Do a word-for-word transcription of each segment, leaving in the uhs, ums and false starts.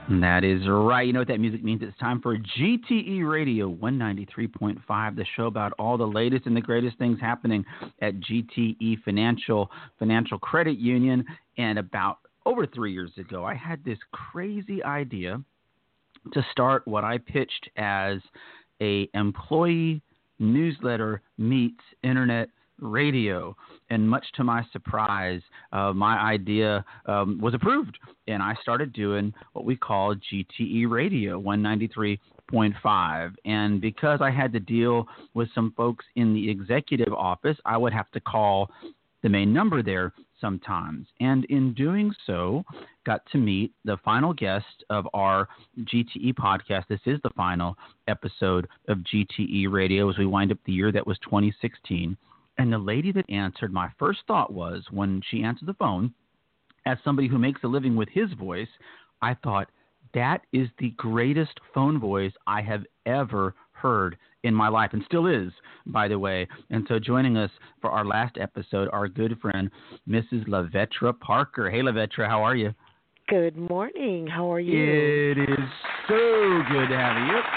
That is right. You know what that music means? It's time for G T E Radio one ninety-three point five, the show about all the latest and the greatest things happening at G T E Financial Financial Credit Union. And about over three years ago, I had this crazy idea to start what I pitched as a employee newsletter meets internet radio. And much to my surprise, uh, my idea um, was approved, and I started doing what we call G T E Radio one ninety-three point five. And because I had to deal with some folks in the executive office, I would have to call the main number there sometimes. And in doing so, got to meet the final guest of our G T E podcast. This is the final episode of G T E Radio as we wind up the year that was twenty sixteen. And the lady that answered, my first thought was, when she answered the phone, as somebody who makes a living with his voice, I thought, that is the greatest phone voice I have ever heard in my life, and still is, by the way. And so joining us for our last episode, our good friend, Missus LaVetra Parker. Hey, LaVetra, how are you? Good morning. How are you? It is so good to have you.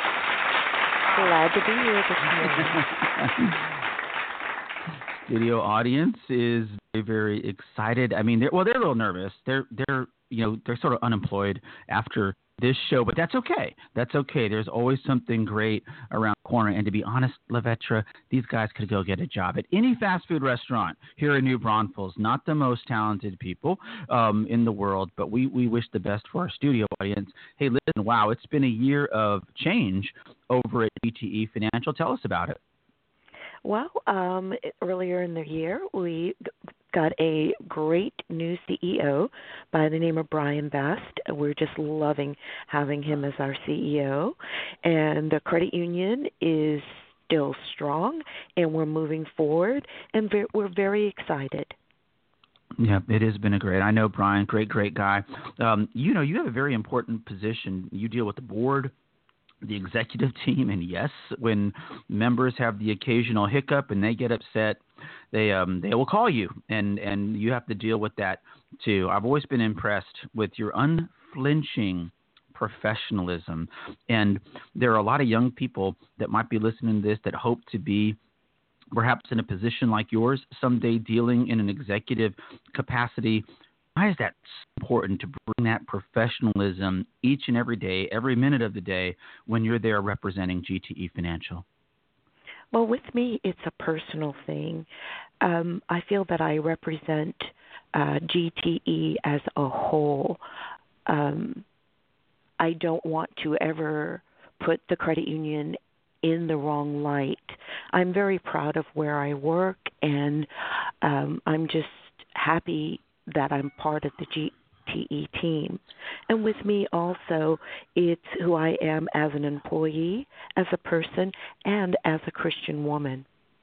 Glad to be here this morning. Studio audience is very, very excited. I mean, they're, well, they're a little nervous. They're, they're, you know, they're sort of unemployed after this show, but that's okay. That's okay. There's always something great around the corner. And to be honest, LaVetra, these guys could go get a job at any fast food restaurant here in New Braunfels. Not the most talented people um, in the world, but we, we wish the best for our studio audience. Hey, listen, wow, it's been a year of change over at G T E Financial. Tell us about it. Well, um, earlier in the year, we got a great new C E O by the name of Brian Best. We're just loving having him as our C E O. And the credit union is still strong, and we're moving forward, and ve- we're very excited. Yeah, it has been a great. I know Brian, great, great guy. Um, you know, you have a very important position. You deal with the board, the executive team, and yes, when members have the occasional hiccup and they get upset, they um they will call you, and and you have to deal with that too. I've always been impressed with your unflinching professionalism, and there are a lot of young people that might be listening to this that hope to be perhaps in a position like yours someday, dealing in an executive capacity. Why is that important to bring that professionalism each and every day, every minute of the day, when you're there representing G T E Financial? Well, with me, it's a personal thing. Um, I feel that I represent uh, G T E as a whole. Um, I don't want to ever put the credit union in the wrong light. I'm very proud of where I work, and um, I'm just happy that I'm part of the G T E team. And with me also, it's who I am as an employee, as a person, and as a Christian woman.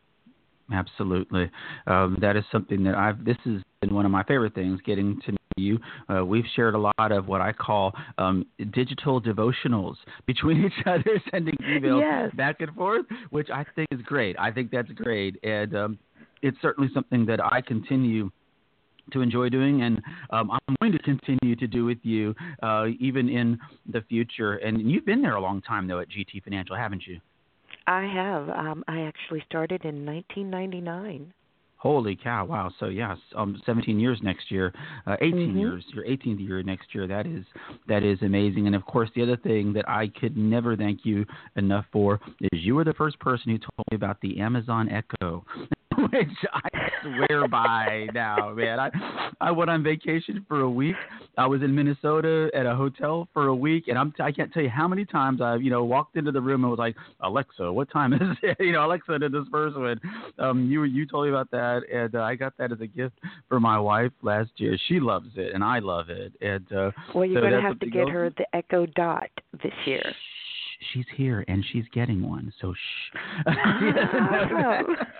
Absolutely. Um, that is something that I've, this has been one of my favorite things, getting to know you. Uh, we've shared a lot of what I call um, digital devotionals between each other, sending emails yes. back and forth, which I think is great. I think that's great. And um, it's certainly something that I continue to enjoy doing, and um, I'm going to continue to do with you uh, even in the future. And you've been there a long time, though, at G T Financial, haven't you? I have. Um, I actually started in nineteen ninety-nine. Holy cow! Wow. So yes, um, seventeen years next year, uh, eighteen mm-hmm. years, your eighteenth year next year. That is that is amazing. And of course, the other thing that I could never thank you enough for is you were the first person who told me about the Amazon Echo, which I swear by now, man. I I went on vacation for a week. I was in Minnesota at a hotel for a week, and I'm I can't tell you how many times I you know walked into the room and was like, Alexa, what time is it? You know, Alexa did this first one. Um, you you told me about that, and uh, I got that as a gift for my wife last year. She loves it, and I love it. And uh, well, you're so going to have to get her the Echo Dot this year. She's here, and she's getting one. So shh. Ah.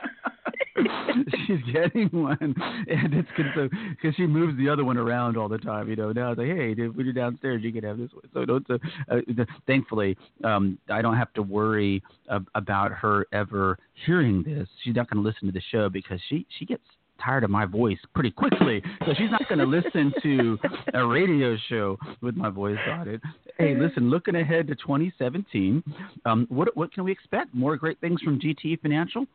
She's getting one, and it's because she moves the other one around all the time. You know, now it's like, hey, dude, when you're downstairs, you can have this one. So don't. Uh, uh, the, thankfully, um, I don't have to worry uh, about her ever hearing this. She's not going to listen to the show because she she gets tired of my voice pretty quickly, so she's not going to listen to a radio show with my voice on it. Hey, listen, looking ahead to twenty seventeen, um, what what can we expect? More great things from G T E Financial?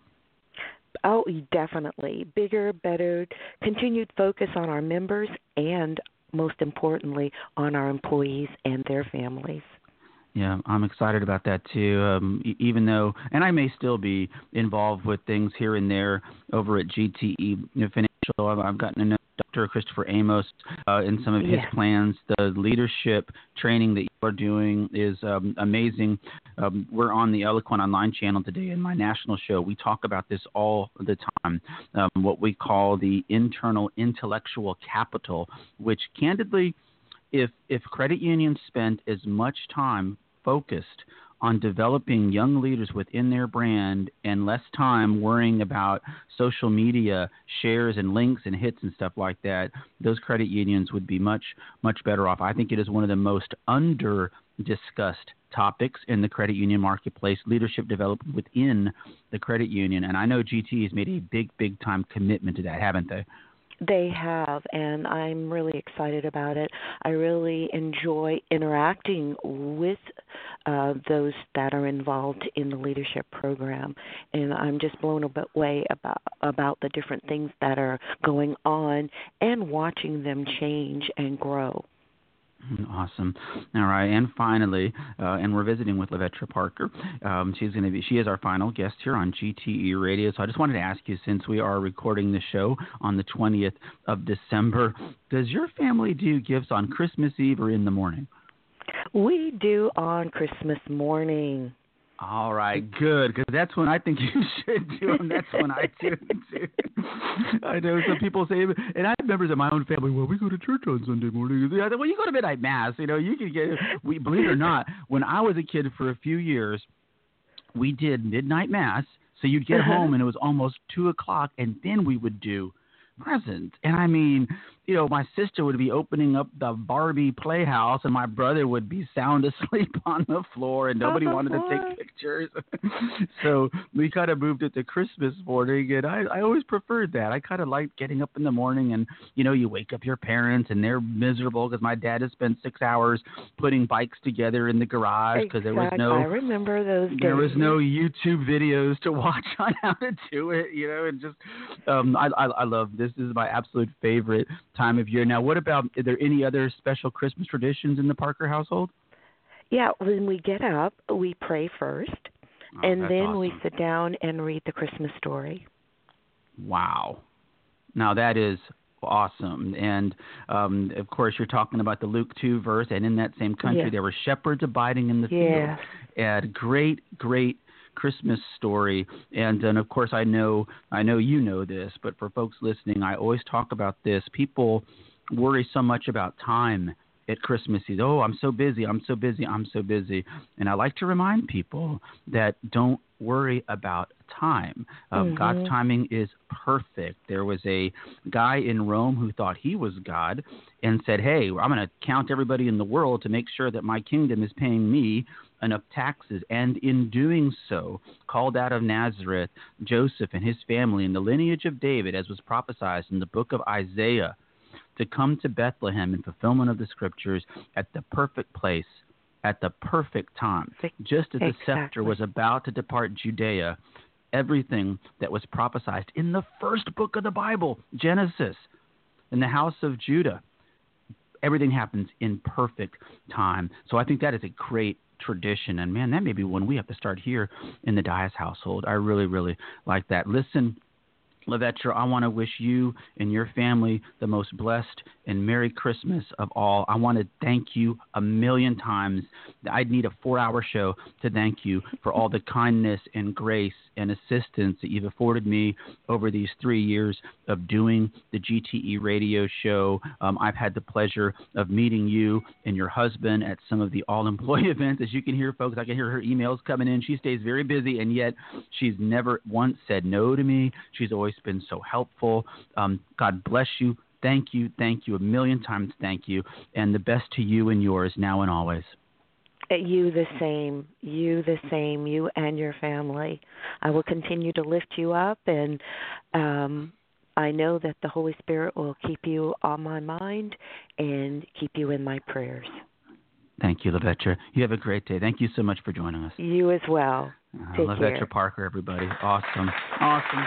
Oh, definitely. Bigger, better, continued focus on our members and, most importantly, on our employees and their families. Yeah, I'm excited about that too. Um, e- even though, and I may still be involved with things here and there over at G T E Financial. I've, I've gotten to know Doctor Christopher Amos uh, in some of his Yeah. plans. The leadership training that you are doing is um, amazing. Um, we're on the Eloquent Online channel today in my national show. We talk about this all the time, um, what we call the internal intellectual capital, which candidly, If if credit unions spent as much time focused on developing young leaders within their brand and less time worrying about social media shares and links and hits and stuff like that, those credit unions would be much, much better off. I think it is one of the most under discussed topics in the credit union marketplace, leadership development within the credit union. And I know G T has made a big, big time commitment to that, haven't they? They have, and I'm really excited about it. I really enjoy interacting with uh, those that are involved in the leadership program, and I'm just blown away about about the different things that are going on and watching them change and grow. Awesome. All right, and finally, uh, and we're visiting with Lavetra Parker. Um, she's going to be. She is our final guest here on G T E Radio. So I just wanted to ask you, since we are recording the show on the twentieth of December, does your family do gifts on Christmas Eve or in the morning? We do on Christmas morning. All right, good, because that's when I think you should do them. That's when I do them, too. I know some people say, and I have members of my own family, well, we go to church on Sunday morning. I said, well, you go to midnight mass. You know, you can get, we believe it or not, when I was a kid for a few years, we did midnight mass. So you'd get Uh-huh. home and it was almost two o'clock, and then we would do presents. And I mean, you know, my sister would be opening up the Barbie playhouse and my brother would be sound asleep on the floor and nobody Oh, wanted to boy. take pictures. So we kind of moved it to Christmas morning, and I, I always preferred that. I kind of liked getting up in the morning and, you know, you wake up your parents and they're miserable because my dad has spent six hours putting bikes together in the garage because there was Exactly. no I remember those days. there was no YouTube videos to watch on how to do it, you know, and just um, I, I I love this. This is my absolute favorite time of year. Now, what about, are there any other special Christmas traditions in the Parker household? Yeah, when we get up, we pray first, Oh, and that's then we awesome. sit down and read the Christmas story. Wow. Now, that is awesome. And, um, of course, you're talking about the Luke two verse, and in that same country, Yeah. there were shepherds abiding in the Yeah. field. And great, great Christmas story. And, and of course, I know, I know you know this, but for folks listening, I always talk about this. People worry so much about time at Christmas Eve. Oh, I'm so busy. I'm so busy. I'm so busy. And I like to remind people that don't worry about time. Uh, Mhm. God's timing is perfect. There was a guy in Rome who thought he was God and said, hey, I'm going to count everybody in the world to make sure that my kingdom is paying me enough taxes. And in doing so, called out of Nazareth Joseph and his family in the lineage of David, as was prophesied in the book of Isaiah, to come to Bethlehem in fulfillment of the scriptures at the perfect place, at the perfect time. Just as the Exactly. scepter was about to depart Judea, everything that was prophesied in the first book of the Bible, Genesis, in the house of Judah, everything happens in perfect time. So I think that is a great tradition. And, man, that may be one we have to start here in the Dias household. I really, really like that. Listen, Lavetra, I want to wish you and your family the most blessed and Merry Christmas of all. I want to thank you a million times. I'd need a four-hour show to thank you for all the kindness and grace and assistance that you've afforded me over these three years of doing the G T E radio show. Um, I've had the pleasure of meeting you and your husband at some of the all-employee events. As you can hear, folks, I can hear her emails coming in. She stays very busy, and yet she's never once said no to me. She's always been so helpful. Um, God bless you. Thank you. Thank you. A million times thank you. And the best to you and yours now and always. You the same. You the same. You and your family. I will continue to lift you up and um, I know that the Holy Spirit will keep you on my mind and keep you in my prayers. Thank you, LaVetra. You have a great day. Thank you so much for joining us. You as well. Uh, Take LaVetra care. Parker, everybody. Awesome. Awesome.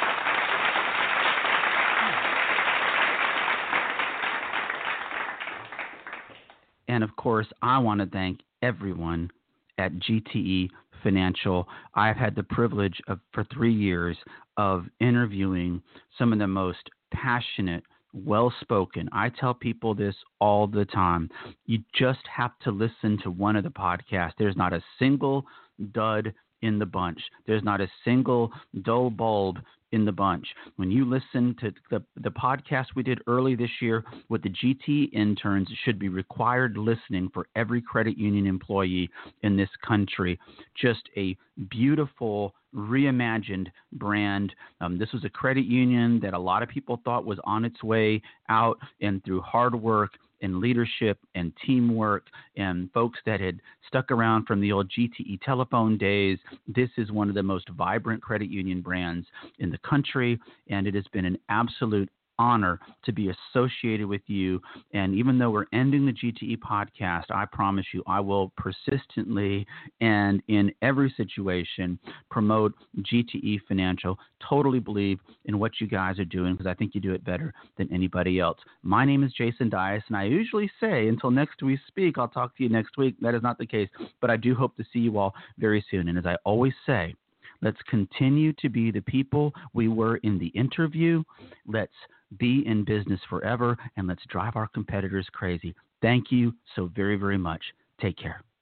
And, of course, I want to thank everyone at G T E Financial. I've had the privilege of, for three years of interviewing some of the most passionate, well-spoken. I tell people this all the time. You just have to listen to one of the podcasts. There's not a single dud in the bunch. There's not a single dull bulb in the bunch. When you listen to the, the podcast we did early this year with the G T E interns, it should be required listening for every credit union employee in this country. Just a beautiful, reimagined brand. Um, this was a credit union that a lot of people thought was on its way out, and through hard work and leadership and teamwork and folks that had stuck around from the old G T E telephone days, this is one of the most vibrant credit union brands in the country, and it has been an absolute honor to be associated with you. And even though we're ending the G T E podcast, I promise you I will persistently and in every situation promote G T E Financial. Totally believe in what you guys are doing because I think you do it better than anybody else. My name is Jason Dias, and I usually say until next we speak, I'll talk to you next week. That is not the case, but I do hope to see you all very soon. And as I always say, let's continue to be the people we were in the interview. Let's be in business forever, and let's drive our competitors crazy. Thank you so very, very much. Take care.